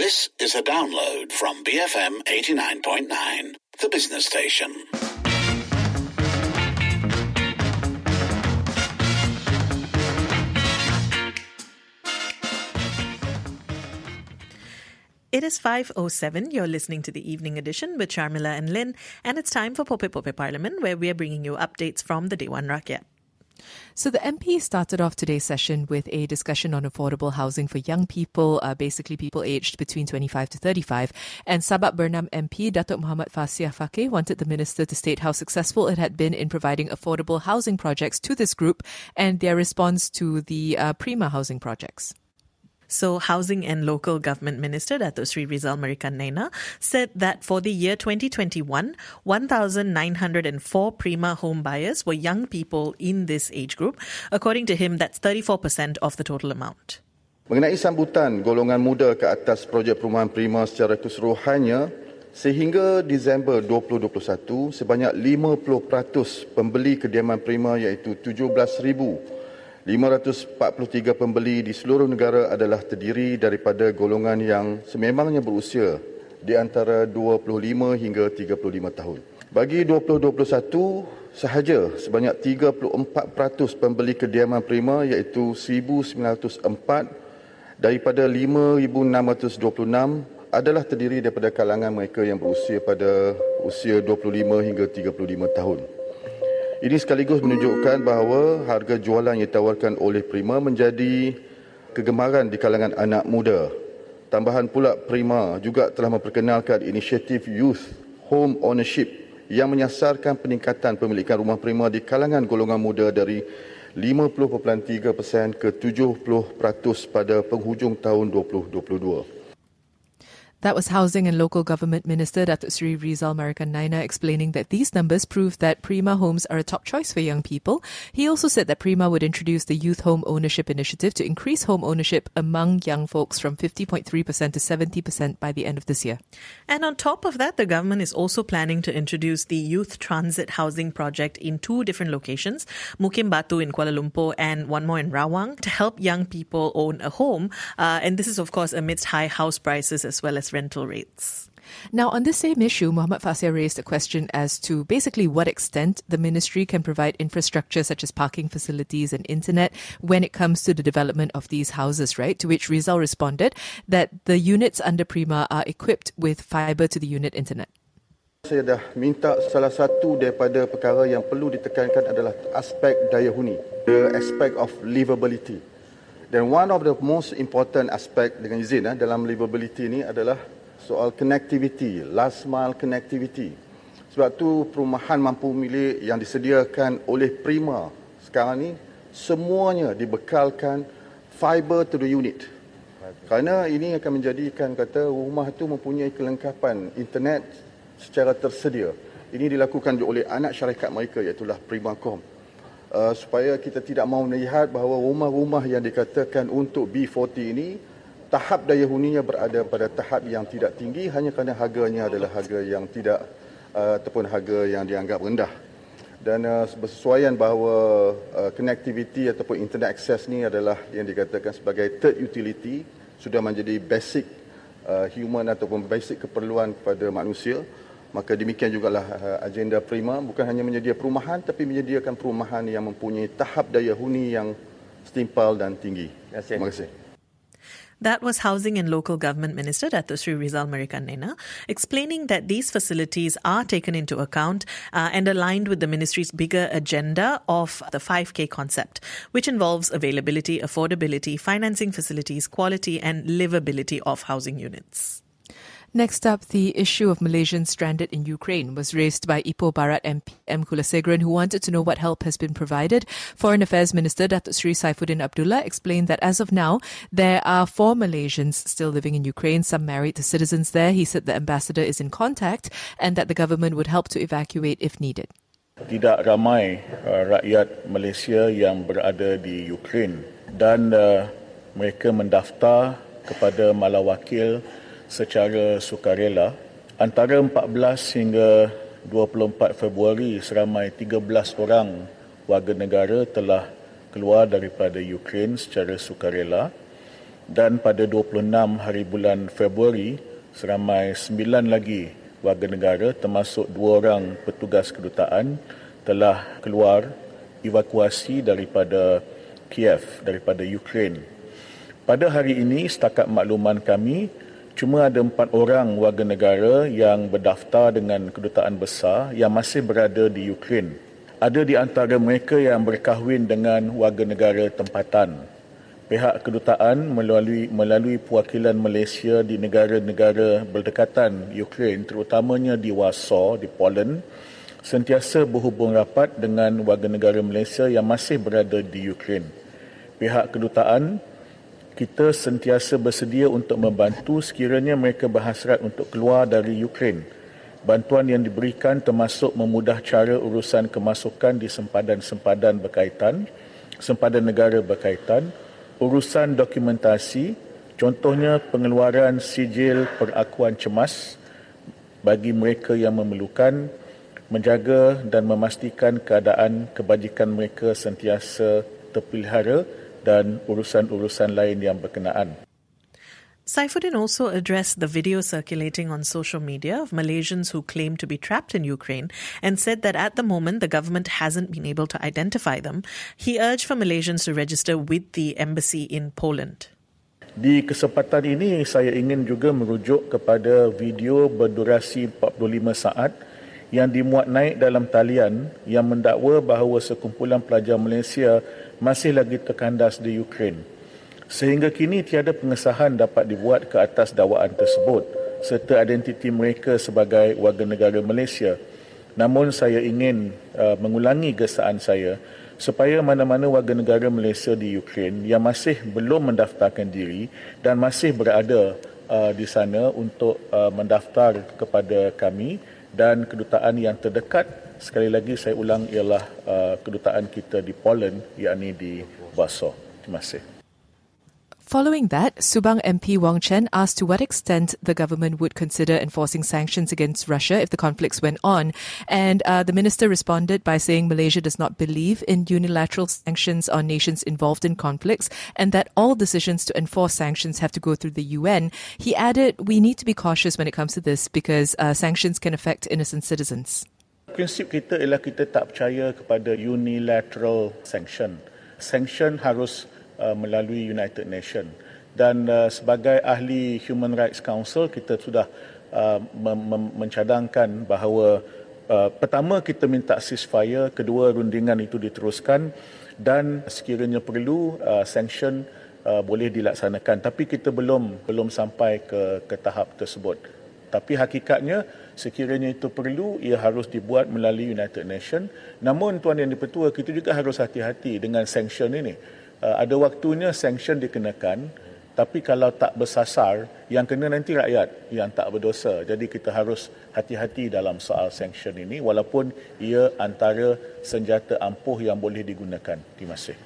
This is a download from BFM 89.9, the business station. It is 5:07. You're listening to the evening edition with Sharmila and Lynn, and it's time for Pope Pope Parliament, where we are bringing you updates from the Dewan Rakyat. So the MP started off today's session with a discussion on affordable housing for young people, basically people aged between 25 to 35. And Sabak Bernam MP Datuk Muhammad Fasih Fakih wanted the minister to state how successful it had been in providing affordable housing projects to this group and their response to the Prima housing projects. So, Housing and Local Government Minister Datuk Sri Rizal Merican Naina said that for the year 2021, 1,904 Prima home buyers were young people in this age group. According to him, that's 34% of the total amount. Mengenai sambutan golongan muda ke atas projek perumahan Prima secara keseluruhannya, sehingga Disember 2021, sebanyak 50% pembeli kediaman Prima iaitu 17,543 pembeli di seluruh negara adalah terdiri daripada golongan yang sememangnya berusia di antara 25 hingga 35 tahun. Bagi 2021 sahaja, sebanyak 34% pembeli kediaman Prima iaitu 1,904 daripada 5,626 adalah terdiri daripada kalangan mereka yang berusia pada usia 25 hingga 35 tahun. Ini sekaligus menunjukkan bahawa harga jualan yang ditawarkan oleh Prima menjadi kegemaran di kalangan anak muda. Tambahan pula, Prima juga telah memperkenalkan inisiatif Youth Home Ownership yang menyasarkan peningkatan pemilikan rumah Prima di kalangan golongan muda dari 50.3% ke 70% pada penghujung tahun 2022. That was Housing and Local Government Minister Datuk Sri Rizal Merican Naina explaining that these numbers prove that Prima homes are a top choice for young people. He also said that Prima would introduce the Youth Home Ownership Initiative to increase home ownership among young folks from 50.3% to 70% by the end of this year. And on top of that, the government is also planning to introduce the Youth Transit Housing Project in 2 different locations, Mukim Batu in Kuala Lumpur and one more in Rawang, to help young people own a home. And this is, of course, amidst high house prices as well as rental rates. Now, on this same issue, Muhammad Fasih raised a question as to basically what extent the ministry can provide infrastructure such as parking facilities and internet when it comes to the development of these houses, right? To which Rizal responded that the units under Prima are equipped with fibre to the unit internet. Saya dah minta salah satu daripada perkara yang perlu ditekankan adalah aspek daya huni, the aspect of livability. Dan one of the most important aspect dengan izin dalam livability ni adalah soal connectivity, last mile connectivity. Sebab tu perumahan mampu milik yang disediakan oleh Prima sekarang ni semuanya dibekalkan fiber to the unit. Kerana ini akan menjadikan rumah tu mempunyai kelengkapan internet secara tersedia. Ini dilakukan oleh anak syarikat mereka iaitu Primacom. Supaya kita tidak mahu melihat bahawa rumah-rumah yang dikatakan untuk B40 ini tahap daya huninya berada pada tahap yang tidak tinggi hanya kerana harganya adalah harga yang tidak ataupun harga yang dianggap rendah. Dan bersesuaian bahawa connectivity ataupun internet access ni adalah yang dikatakan sebagai third utility, sudah menjadi basic human ataupun basic keperluan kepada manusia. Maka demikian jugalah agenda Prima, bukan hanya menyedia perumahan tapi menyediakan perumahan yang mempunyai tahap daya huni yang setimpal dan tinggi. Terima kasih. That was Housing and Local Government Minister Datuk Sri Rizal Merican Naina explaining that these facilities are taken into account and aligned with the ministry's bigger agenda of the 5K concept, which involves availability, affordability, financing facilities, quality and livability of housing units. Next up, the issue of Malaysians stranded in Ukraine was raised by Ipoh Barat MP M. Kulasegran, who wanted to know what help has been provided. Foreign Affairs Minister Datuk Sri Saifuddin Abdullah explained that as of now, there are 4 Malaysians still living in Ukraine, some married to citizens there. He said the ambassador is in contact and that the government would help to evacuate if needed. Tidak ramai rakyat Malaysia yang berada di Ukraine dan mereka mendaftar kepada Malawakil secara sukarela. Antara 14 hingga 24 Februari, seramai 13 orang warga negara telah keluar daripada Ukraine secara sukarela dan pada 26 hari bulan Februari seramai 9 lagi warga negara termasuk 2 orang petugas kedutaan telah keluar evakuasi daripada Kiev, daripada Ukraine. Pada hari ini, setakat makluman kami, cuma ada 4 orang warga negara yang berdaftar dengan kedutaan besar yang masih berada di Ukraine. Ada di antara mereka yang berkahwin dengan warga negara tempatan. Pihak kedutaan melalui perwakilan Malaysia di negara-negara berdekatan Ukraine, terutamanya di Warsaw, di Poland, sentiasa berhubung rapat dengan warga negara Malaysia yang masih berada di Ukraine. Pihak kedutaan kita sentiasa bersedia untuk membantu sekiranya mereka berhasrat untuk keluar dari Ukraine. Bantuan yang diberikan termasuk memudah cara urusan kemasukan di sempadan-sempadan berkaitan, sempadan negara berkaitan, urusan dokumentasi, contohnya pengeluaran sijil perakuan cemas bagi mereka yang memerlukan, menjaga dan memastikan keadaan kebajikan mereka sentiasa terpelihara dan urusan-urusan lain yang berkenaan. Saifuddin also addressed the video circulating on social media of Malaysians who claim to be trapped in Ukraine and said that at the moment the government hasn't been able to identify them. He urged for Malaysians to register with the embassy in Poland. Di kesempatan ini saya ingin juga merujuk kepada video berdurasi 45 saat yang dimuat naik dalam talian yang mendakwa bahawa sekumpulan pelajar Malaysia masih lagi terkandas di Ukraine. Sehingga kini tiada pengesahan dapat dibuat ke atas dakwaan tersebut serta identiti mereka sebagai warga negara Malaysia. Namun saya ingin mengulangi gesaan saya supaya mana-mana warga negara Malaysia di Ukraine yang masih belum mendaftarkan diri dan masih berada di sana untuk mendaftar kepada kami dan kedutaan yang terdekat, sekali lagi saya ulang, ialah kedutaan kita di Poland, yakni di Warsaw. Terima kasih. Following that, Subang MP Wong Chen asked to what extent the government would consider enforcing sanctions against Russia if the conflicts went on. And the minister responded by saying Malaysia does not believe in unilateral sanctions on nations involved in conflicts and that all decisions to enforce sanctions have to go through the UN. He added, we need to be cautious when it comes to this because sanctions can affect innocent citizens. Prinsip kita ialah kita tak percaya kepada unilateral sanction. Sanction harus melalui United Nations dan sebagai ahli Human Rights Council kita sudah mencadangkan bahawa pertama kita minta ceasefire, kedua rundingan itu diteruskan dan sekiranya perlu sanction boleh dilaksanakan, tapi kita belum sampai ke tahap tersebut. Tapi hakikatnya sekiranya itu perlu, ia harus dibuat melalui United Nations. Namun Tuan Yang Dipertua, kita juga harus hati-hati dengan sanction ini. Ada waktunya sanction dikenakan, tapi kalau tak bersasar, yang kena nanti rakyat yang tak berdosa. Jadi kita harus hati-hati dalam soal sanction ini, walaupun ia antara senjata ampuh yang boleh digunakan. Terima kasih.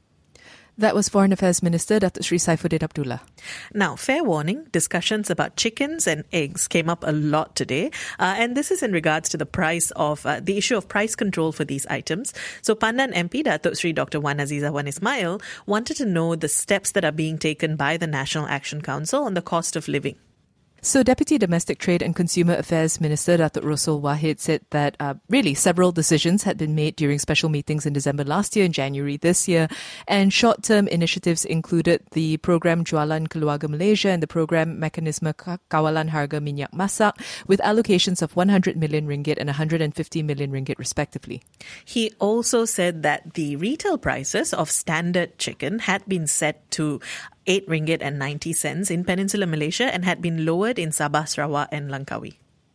That was Foreign Affairs Minister Datuk Seri Saifuddin Abdullah. Now, fair warning, discussions about chickens and eggs came up a lot today. And this is in regards to the price of the issue of price control for these items. So Pandan MP Datuk Seri Dr. Wan Aziza Wan Ismail wanted to know the steps that are being taken by the National Action Council on the cost of living. So Deputy Domestic Trade and Consumer Affairs Minister Datuk Rosul Wahid said that really several decisions had been made during special meetings in December last year and January this year, and short-term initiatives included the program Jualan Keluarga Malaysia and the program Mekanisme Kawalan Harga Minyak Masak with allocations of 100 million ringgit and 150 million ringgit respectively. He also said that the retail prices of standard chicken had been set to 8 ringgit and 90 cents in Peninsular Malaysia and had been lowered in Sabah, Sarawak and Langkawi.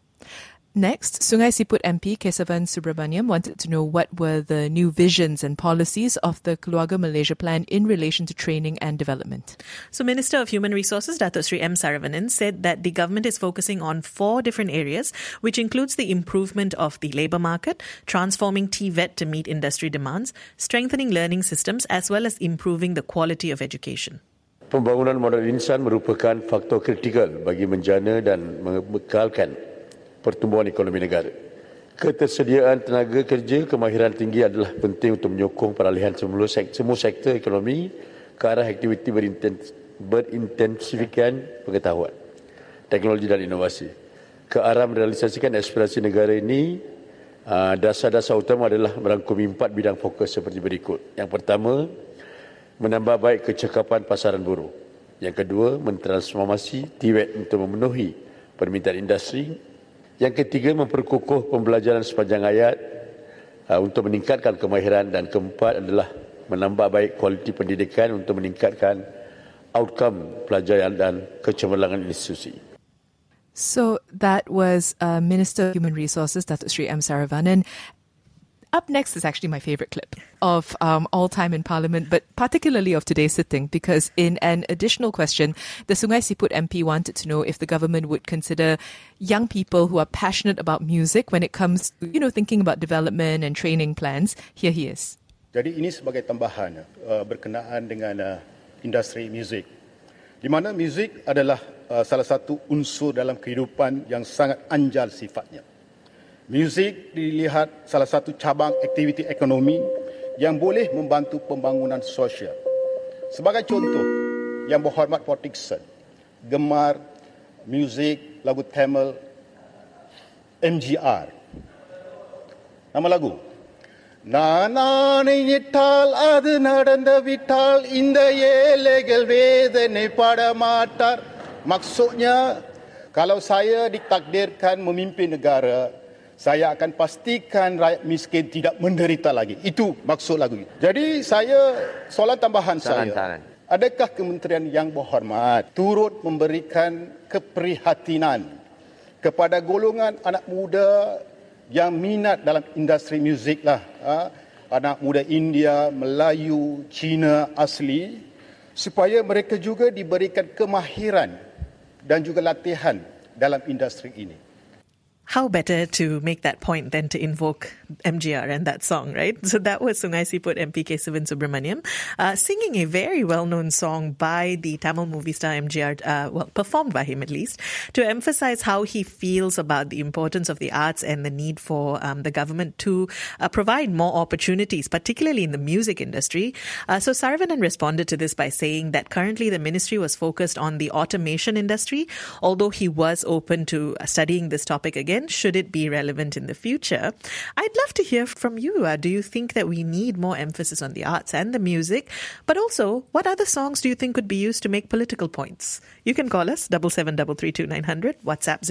Next, Sungai Siput MP Kesavan Subramaniam wanted to know what were the new visions and policies of the Keluarga Malaysia plan in relation to training and development. So Minister of Human Resources Datuk Sri M. Saravanan said that the government is focusing on 4 different areas, which includes the improvement of the labour market, transforming TVET to meet industry demands, strengthening learning systems as well as improving the quality of education. Pembangunan modal insan merupakan faktor kritikal bagi menjana dan membekalkan pertumbuhan ekonomi negara. Ketersediaan tenaga kerja kemahiran tinggi adalah penting untuk menyokong peralihan semua sektor ekonomi ke arah aktiviti berintensifikan pengetahuan, teknologi dan inovasi. Ke arah merealisasikan aspirasi negara ini, dasar-dasar utama adalah merangkumi 4 bidang fokus seperti berikut. Yang pertama, menambah baik kecekapan pasaran buruh. Yang kedua, mentransformasi TVET untuk memenuhi permintaan industri. Yang ketiga, memperkukuh pembelajaran sepanjang hayat untuk meningkatkan kemahiran. Dan keempat adalah menambah baik kualiti pendidikan untuk meningkatkan outcome pelajaran dan kecemerlangan institusi. So that was Minister of Human Resources, Datuk Sri M. Saravanan. Up next is actually my favourite clip of all time in Parliament, but particularly of today's sitting, because in an additional question, the Sungai Siput MP wanted to know if the government would consider young people who are passionate about music when it comes to, thinking about development and training plans. Here he is. Jadi ini sebagai tambahan berkenaan dengan industri muzik, di mana muzik adalah salah satu unsur dalam kehidupan yang sangat anjal sifatnya. Muzik dilihat salah satu cabang aktiviti ekonomi yang boleh membantu pembangunan sosial. Sebagai contoh, Yang Berhormat Paul Dickson gemar muzik lagu Tamil MGR. Nama lagu, நான் நினைத்தால் அது நடந்து விட்டால் இந்த ஏழைகள் வேதனை படமாட்டார். Maksudnya, kalau saya ditakdirkan memimpin negara, saya akan pastikan rakyat miskin tidak menderita lagi. Itu maksud lagu itu. Jadi soalan tambahan saya, adakah Kementerian Yang Berhormat turut memberikan keprihatinan kepada golongan anak muda yang minat dalam industri muzik lah, anak muda India, Melayu, Cina asli, supaya mereka juga diberikan kemahiran dan juga latihan dalam industri ini. How better to make that point than to invoke MGR and that song, right? So that was Sungai Siput MP Kesavan Subramaniam singing a very well-known song by the Tamil movie star MGR, performed by him at least, to emphasize how he feels about the importance of the arts and the need for the government to provide more opportunities, particularly in the music industry. So Saravanan responded to this by saying that currently the ministry was focused on the automation industry, although he was open to studying this topic again, should it be relevant in the future. I'd love to hear from you. Do you think that we need more emphasis on the arts and the music? But also, what other songs do you think could be used to make political points? You can call us 77332900, WhatsApp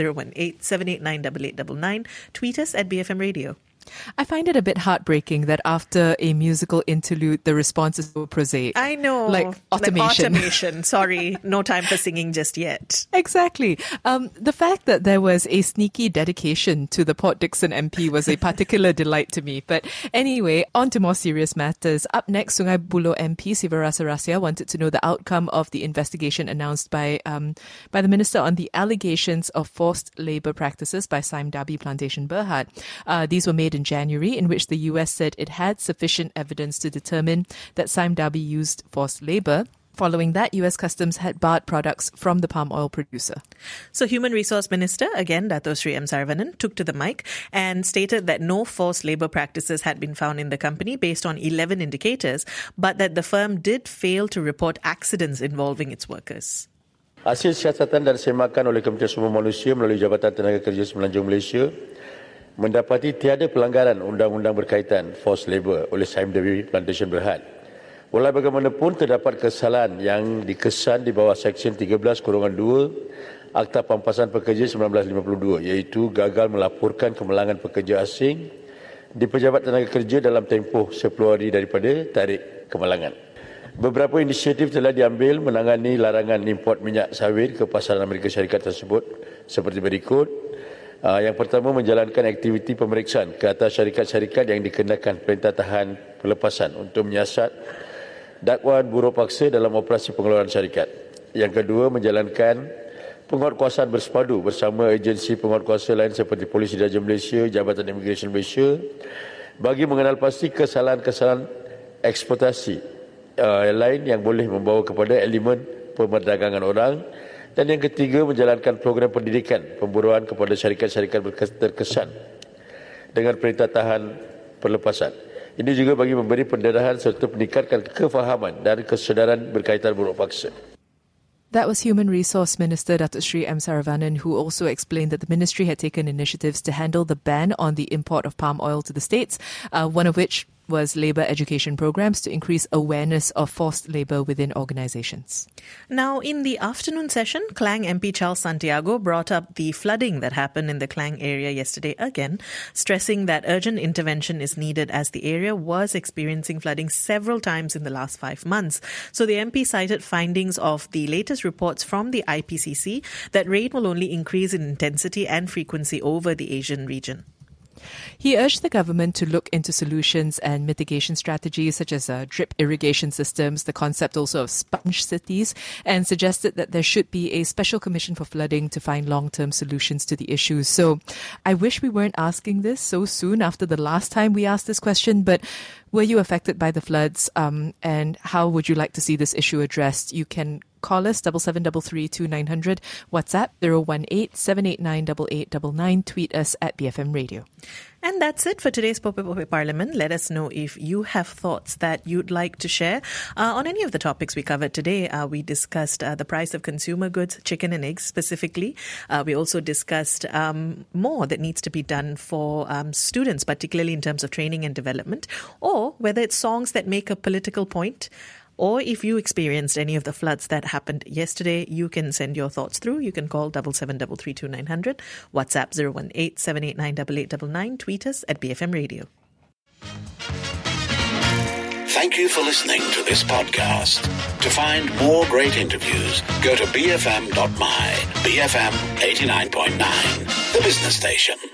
018-789-8899, tweet us at BFM Radio. I find it a bit heartbreaking that after a musical interlude, the response is so prosaic. I know. Like automation. Like automation. Sorry, no time for singing just yet. Exactly. The fact that there was a sneaky dedication to the Port Dickson MP was a particular delight to me. But anyway, on to more serious matters. Up next, Sungai Buloh MP Sivarasa Rasia wanted to know the outcome of the investigation announced by the Minister on the allegations of forced labour practices by Sime Darby Plantation Berhad. These were made in January, in which the US said it had sufficient evidence to determine that Sime Darby used forced labour. Following that, US Customs had barred products from the palm oil producer. So Human Resource Minister, again, Dato Sri M. Saravanan, took to the mic and stated that no forced labour practices had been found in the company based on 11 indicators, but that the firm did fail to report accidents involving its workers. Hasil siasatan dan semakan oleh Kementerian Sumber Manusia melalui Jabatan Tenaga Kerja Semenanjung Malaysia mendapati tiada pelanggaran undang-undang berkaitan forced labour oleh Sime Darby Plantation Berhad. Walau bagaimanapun terdapat kesalahan yang dikesan di bawah Seksyen 13/2 Akta Pampasan Pekerja 1952, iaitu gagal melaporkan kemalangan pekerja asing di Pejabat Tenaga Kerja dalam tempoh 10 hari daripada tarikh kemalangan. Beberapa inisiatif telah diambil menangani larangan import minyak sawit ke pasaran Amerika Syarikat tersebut seperti berikut. Yang pertama, menjalankan aktiviti pemeriksaan ke atas syarikat-syarikat yang dikenakan perintah tahan pelepasan untuk menyiasat dakwaan buruh paksa dalam operasi pengeluaran syarikat. Yang kedua, menjalankan penguatkuasaan bersepadu bersama agensi penguatkuasa lain seperti Polis Diraja Malaysia, Jabatan Imigresen Malaysia bagi mengenal pasti kesalahan-kesalahan eksploitasi lain yang boleh membawa kepada elemen pemerdagangan orang. Dan yang ketiga, menjalankan program pendidikan pemburuan kepada syarikat-syarikat terkesan dengan perintah tahan perlepasan. Ini juga bagi memberi pendarahan serta meningkatkan kefahaman dan kesedaran berkaitan buruh paksa. That was Human Resource Minister Datuk Sri M. Saravanan, who also explained that the ministry had taken initiatives to handle the ban on the import of palm oil to the states, one of which was labour education programs to increase awareness of forced labour within organisations. Now, in the afternoon session, Klang MP Charles Santiago brought up the flooding that happened in the Klang area yesterday again, stressing that urgent intervention is needed as the area was experiencing flooding several times in the last 5 months. So the MP cited findings of the latest reports from the IPCC that rain will only increase in intensity and frequency over the Asian region. He urged the government to look into solutions and mitigation strategies such as drip irrigation systems, the concept also of sponge cities, and suggested that there should be a special commission for flooding to find long-term solutions to the issues. So I wish we weren't asking this so soon after the last time we asked this question, but were you affected by the floods, and how would you like to see this issue addressed? You can call us 77332900, WhatsApp 018-789-8899, tweet us at BFM Radio. And that's it for today's Pope Pope Parliament. Let us know if you have thoughts that you'd like to share on any of the topics we covered today. We discussed the price of consumer goods, chicken and eggs specifically. We also discussed more that needs to be done for students, particularly in terms of training and development, or whether it's songs that make a political point. Or if you experienced any of the floods that happened yesterday, you can send your thoughts through. You can call 77332900, WhatsApp 018-789-8899, tweet us at BFM Radio. Thank you for listening to this podcast. To find more great interviews, go to bfm.my, BFM 89.9, the business station.